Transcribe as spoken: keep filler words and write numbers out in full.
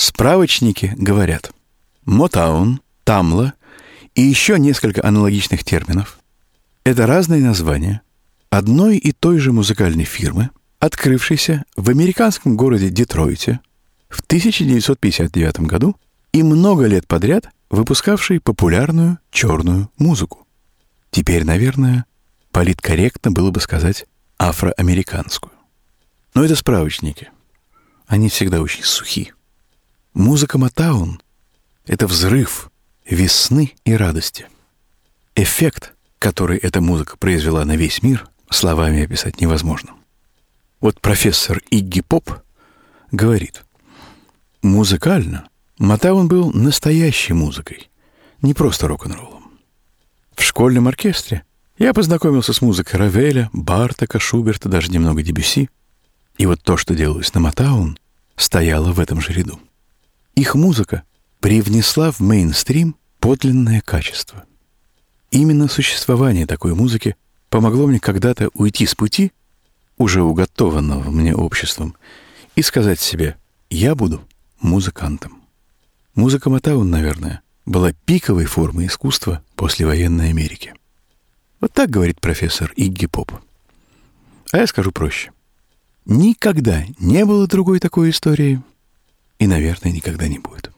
Справочники говорят: Motown, Tamla и еще несколько аналогичных терминов — это разные названия одной и той же музыкальной фирмы, открывшейся в американском городе Детройте в тысяча девятьсот пятьдесят девятом году и много лет подряд выпускавшей популярную черную музыку. Теперь, наверное, политкорректно было бы сказать афроамериканскую. Но это справочники. Они всегда очень сухи. Музыка Motown — это взрыв весны и радости. Эффект, который эта музыка произвела на весь мир, словами описать невозможно. Вот профессор Игги Поп говорит: музыкально Motown был настоящей музыкой, не просто рок-н-роллом. В школьном оркестре я познакомился с музыкой Равеля, Бартока, Шуберта, даже немного Дебюсси. И вот то, что делалось на Motown, стояло в этом же ряду. Их музыка привнесла в мейнстрим подлинное качество. Именно существование такой музыки помогло мне когда-то уйти с пути, уже уготованного мне обществом, и сказать себе: я буду музыкантом. Музыка Motown, наверное, была пиковой формой искусства послевоенной Америки. Вот так говорит профессор Игги Поп. А я скажу проще. Никогда не было другой такой истории, и, наверное, никогда не будет.